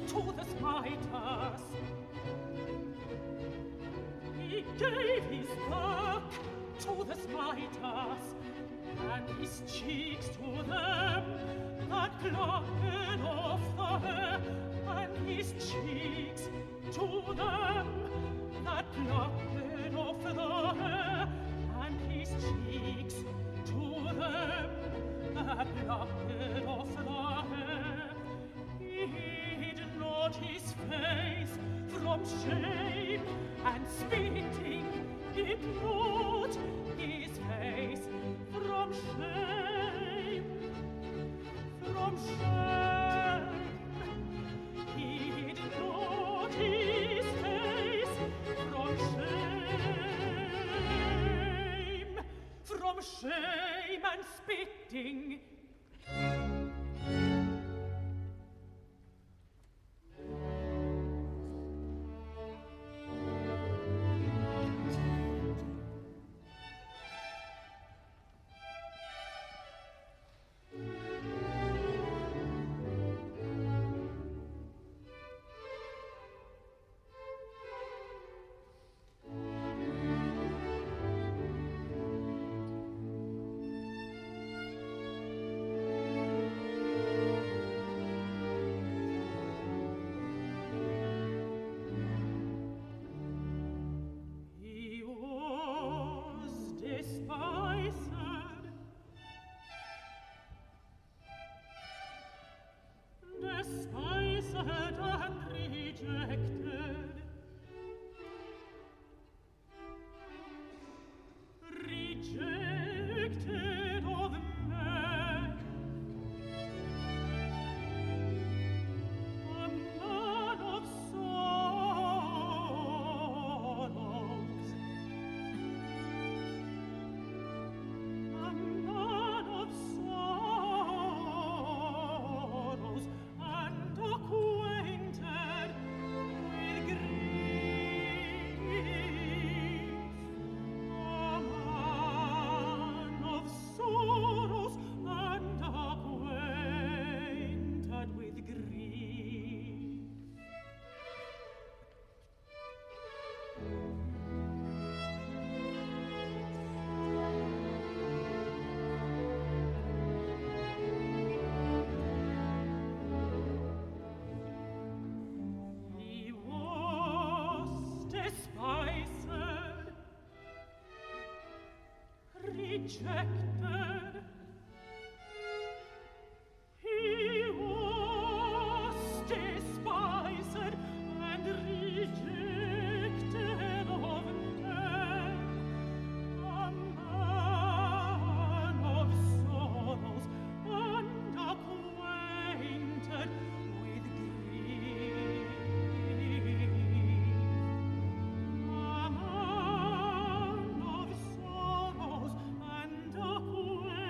to the smiters. He gave his back to the smiters, and his cheeks to them that plucked off the hair, and his cheeks to them that plucked off the hair, and his cheeks to them that plucked off the hair. He hid not his face from shame, and spitting he put his face from shame, from shame. He hid not his face from shame and spitting. Rejected, he was despised and rejected of men, a man of sorrows and acquainted with grief. A man of sorrows and acquainted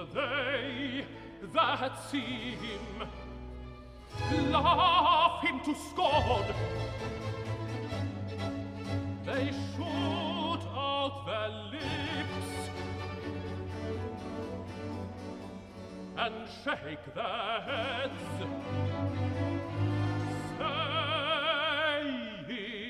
they that see him laugh him to scorn. They shoot out their lips and shake their heads, saying,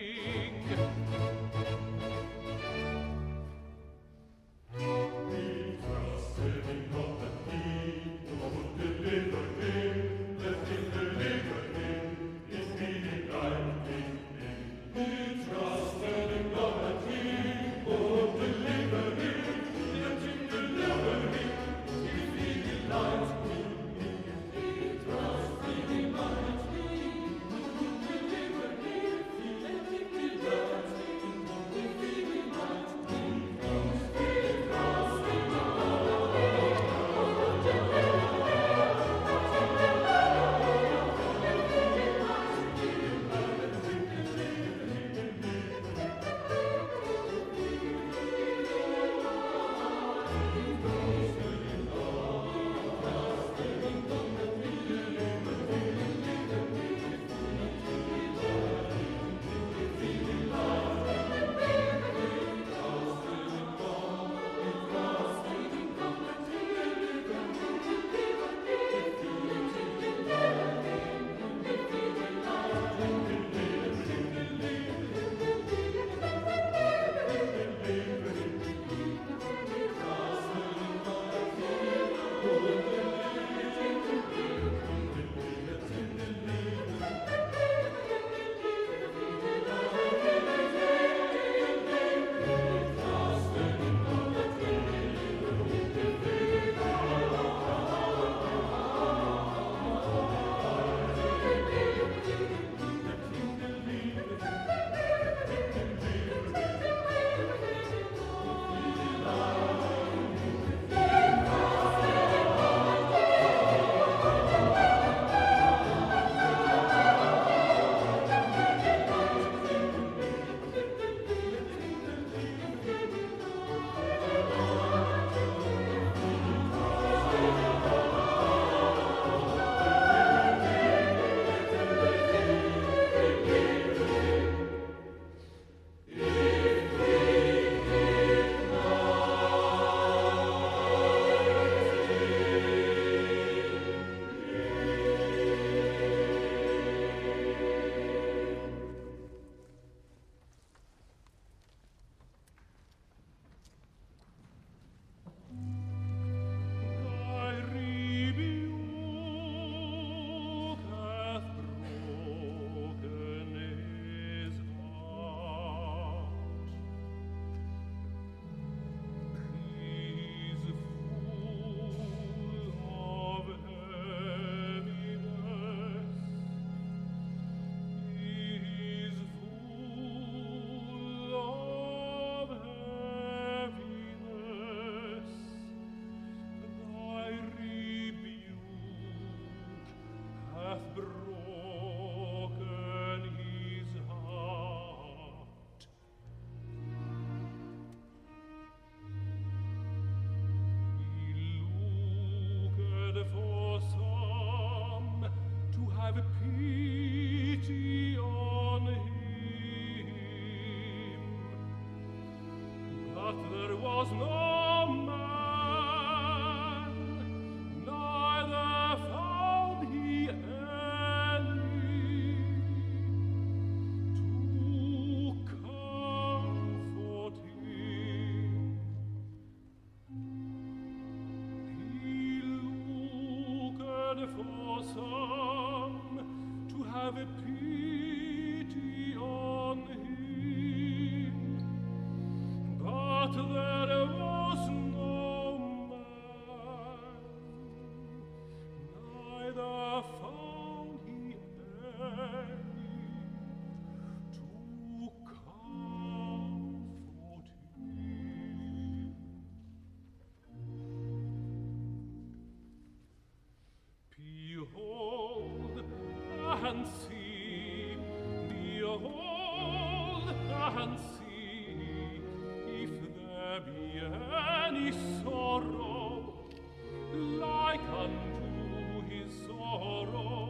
"We trusted in God that He would deliver him. Let Him deliver him, if He delight in him. We trusted in God that He would deliver him. Let Him deliver him, if He delights in him. We trusted in God that He would deliver him. Let Him delight in him, if He delights in him. We trusted in God that He would deliver him. For some to have pity on him, but there was no man, neither found he any to comfort him. For some to have a pity on him, but there was no man, neither found he any to comfort him. Behold and see, behold and see, if there be any sorrow unto his sorrow.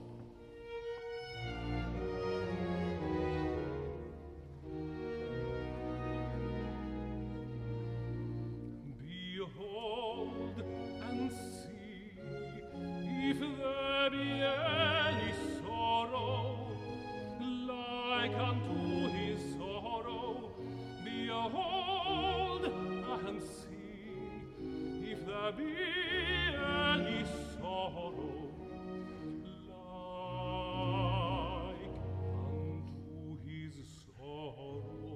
Behold and see if there be any sorrow like unto his sorrow. Behold and see if there be any sorrow like unto his sorrow.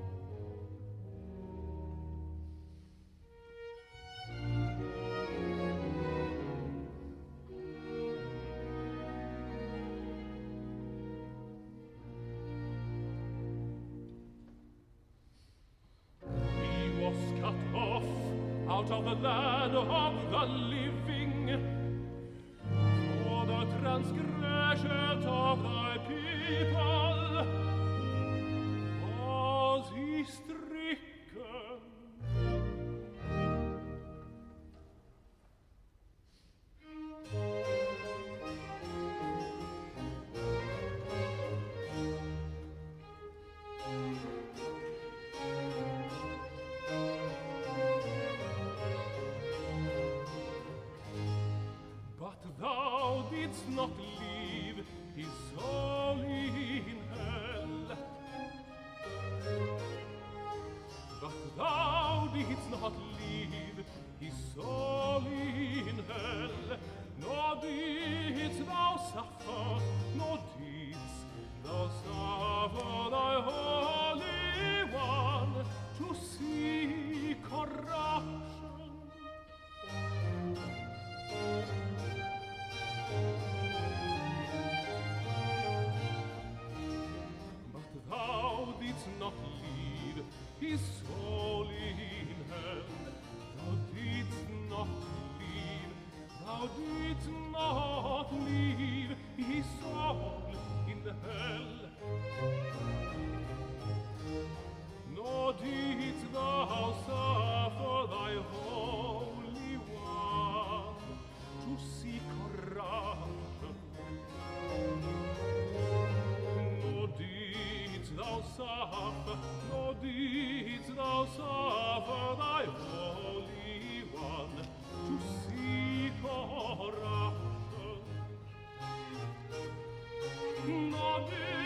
Cut off out of the land of the living for the transgressions of thy people was he stricken. But thou didst not leave his soul in hell. But thou didst not leave his soul in hell, nor didst thou suffer, nor didst thou suffer thy Holy One to see corruption. But thou didst not leave his soul in hell. Thou didst not leave his soul in hell. Nor didst thou suffer thy Holy One to see corruption. Nor didst thou suffer thy Holy One to see corruption. Nor didst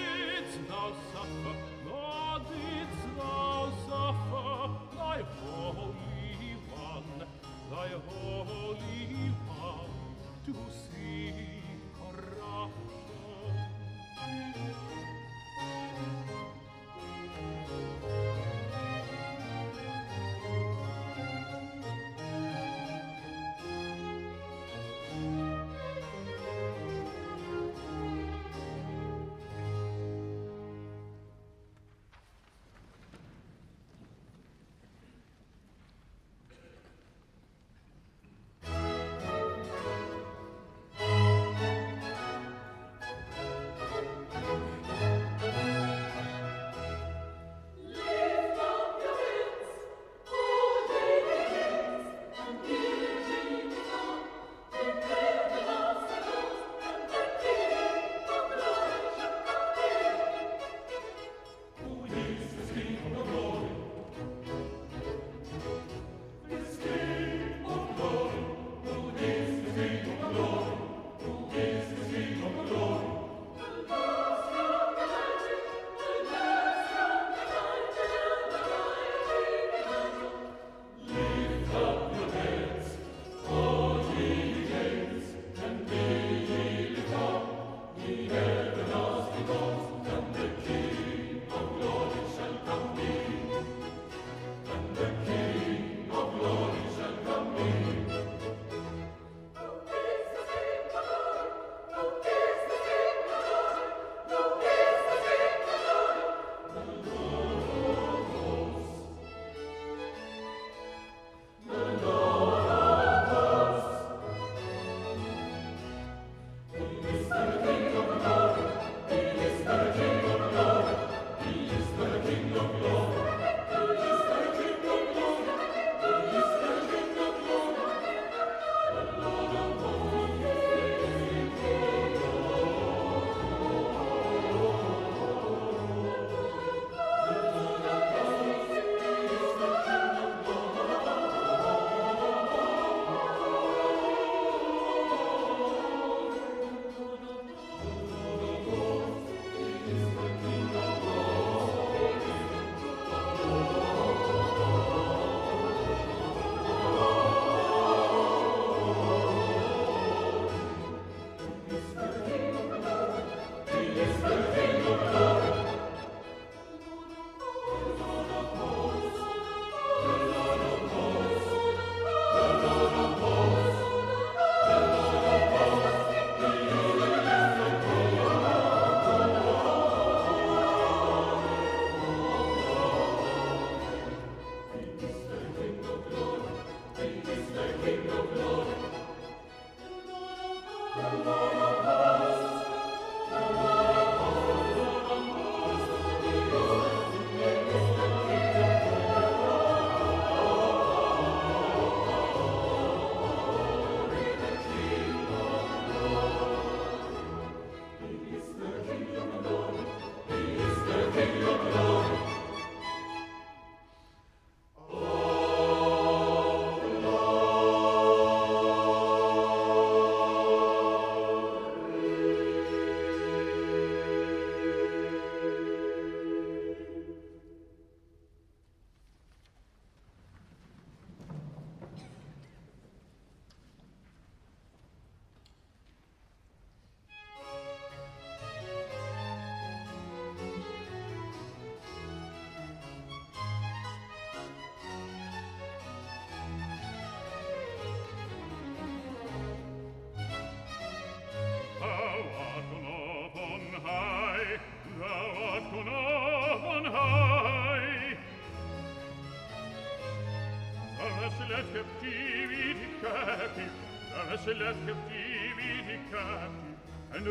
Let captivity captive and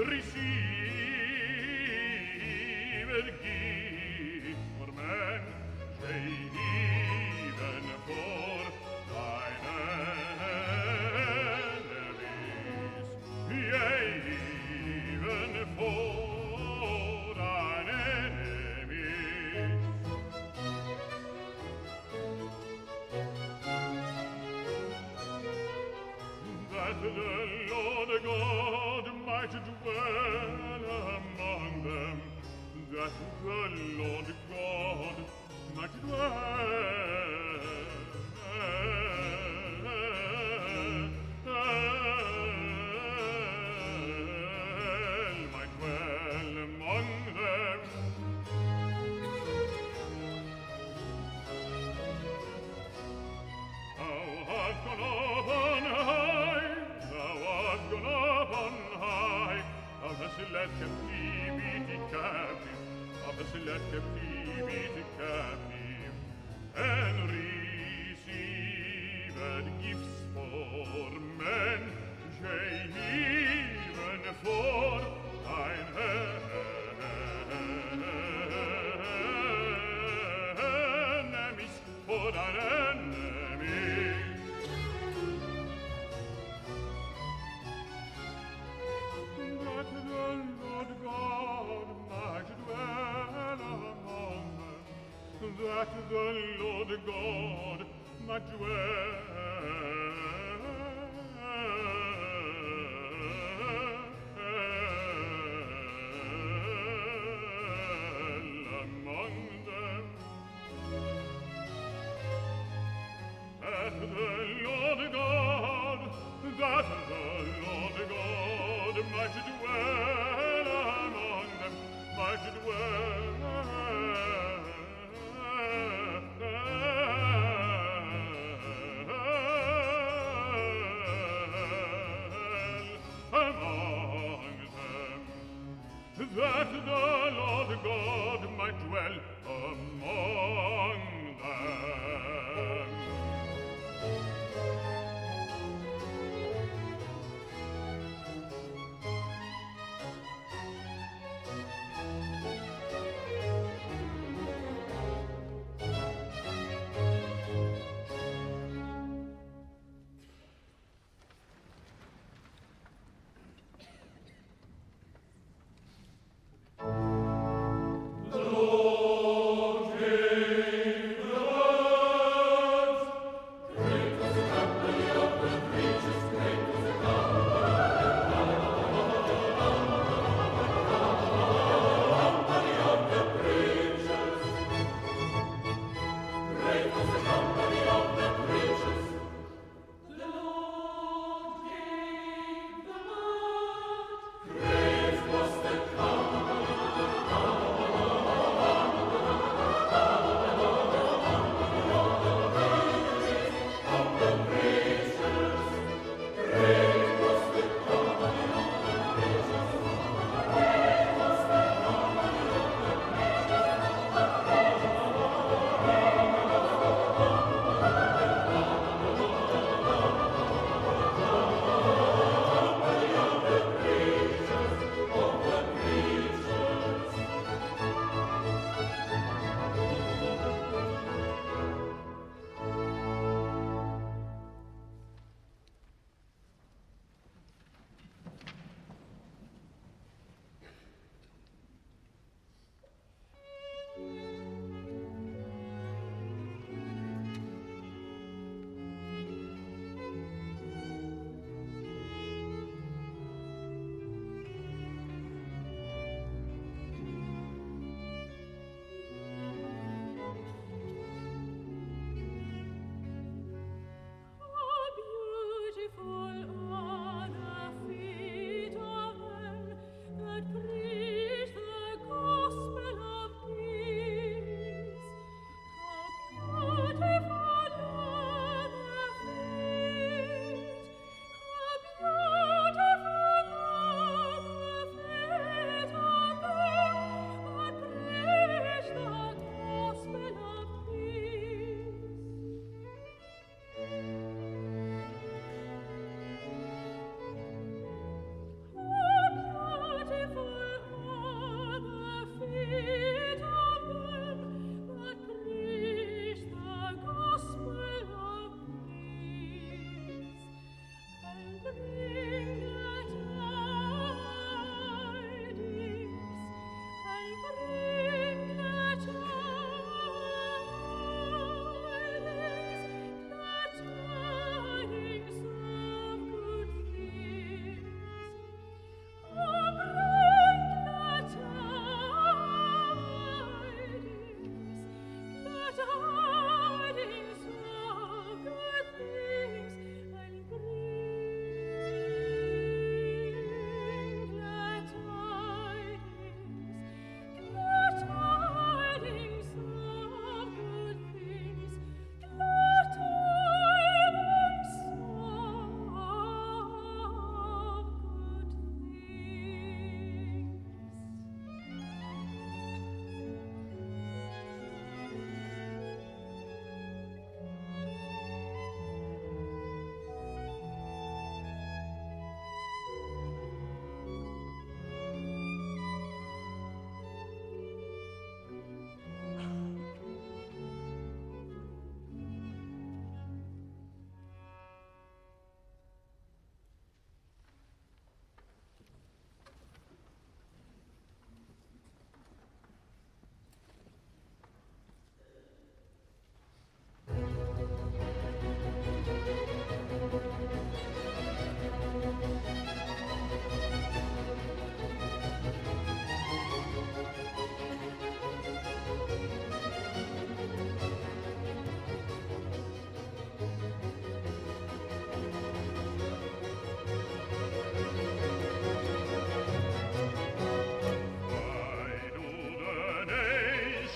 receive a gift for man, even for thine enemies, yea, even for thine enemies. That the Lord God might dwell among them, that the Lord God might dwell among them. Thou art gone up on high, thou art gone up on high, thou hast led captivity captive, thou hast led captivity captive, and received gifts for men, yea, even for thine enemies, for thine enemies. That the Lord God might dwell among them, that the Lord God might dwell among them. That the Lord God might dwell among them, might dwell among them. That the Lord God might dwell among them.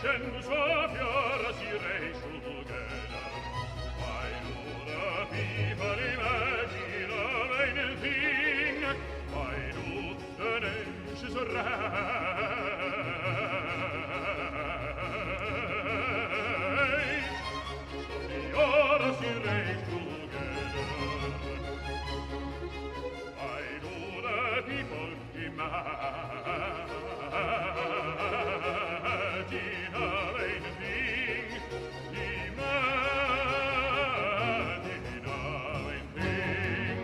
nations of your as you raise together. Why do the people imagine a vain thing? Why do the nations rise? Your as you raise together. Why do the people imagine a vain thing? Imagine a vain thing.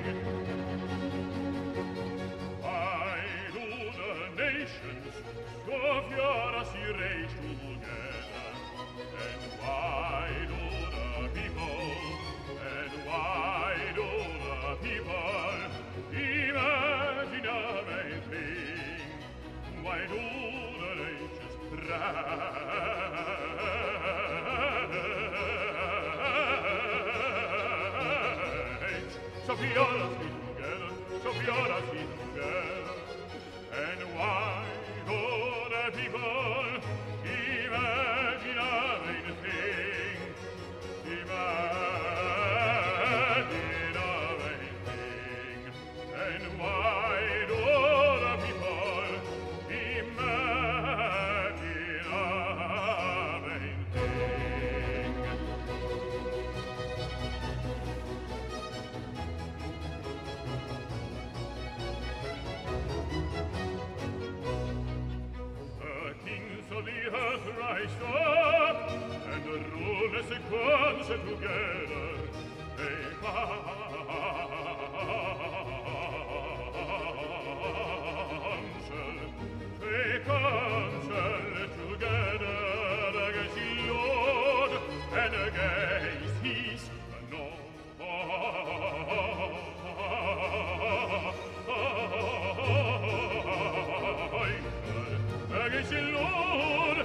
Why do the nations of your as you raise together? And why do the people, and why do the people imagine a vain thing? Why do the nations rise? So pure as we together, so pure as we together. And why do the people imagine a vain thing? Imagine a vain thing. And why do the people imagine a vain thing? The kings of the earth rise up, and the rulers council together. They counsel together against the Lord and against his against the Lord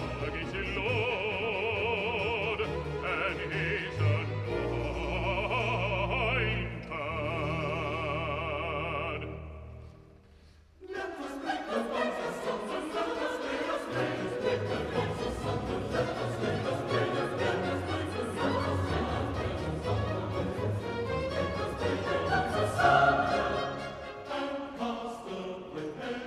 and his anointed. Let us break the bonds asunder, let us break the bonds asunder, let us break the bonds asunder, and cast the wicked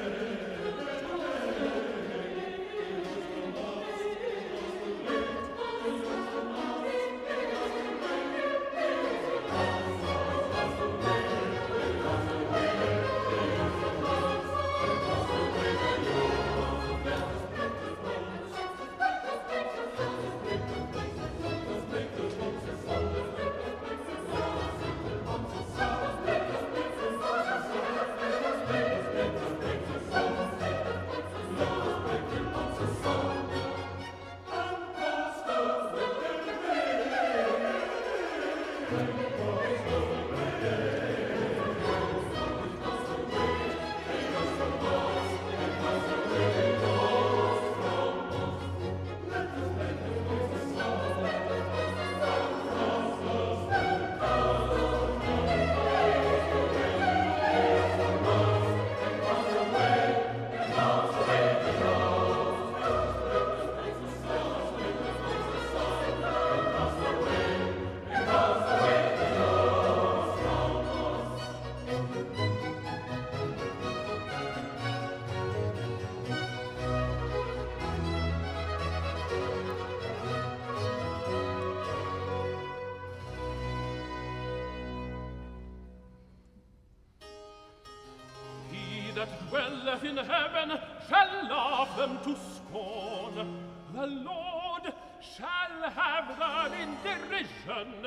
that dwelleth in heaven shall laugh them to scorn. The Lord shall have them in derision.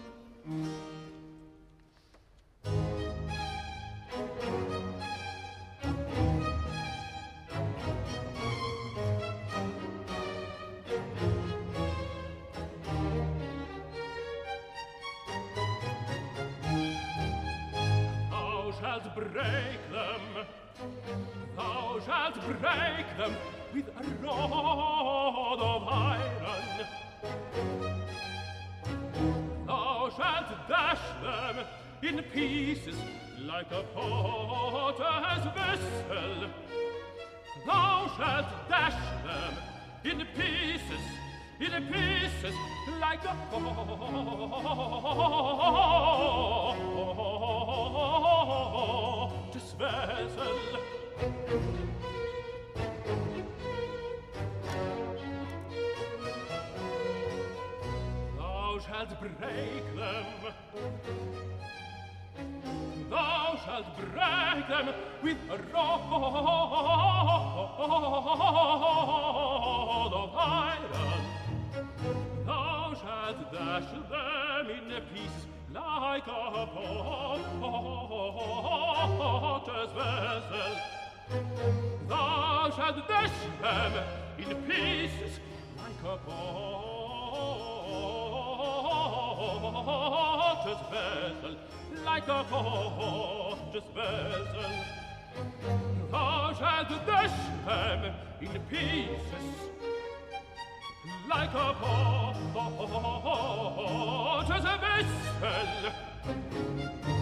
Thou shalt break them, thou shalt break them with a rod of iron. Thou shalt dash them in pieces like a potter's vessel. Thou shalt dash them in pieces, like a potter's vessel. Thou shalt break them. Thou shalt break them with a rod of iron. Thou shalt dash them in pieces like a potter's vessel. Thou shalt dash them in pieces like a potter's vessel. Like a potter's vessel. Thou shalt dash them in pieces like a potter's vessel.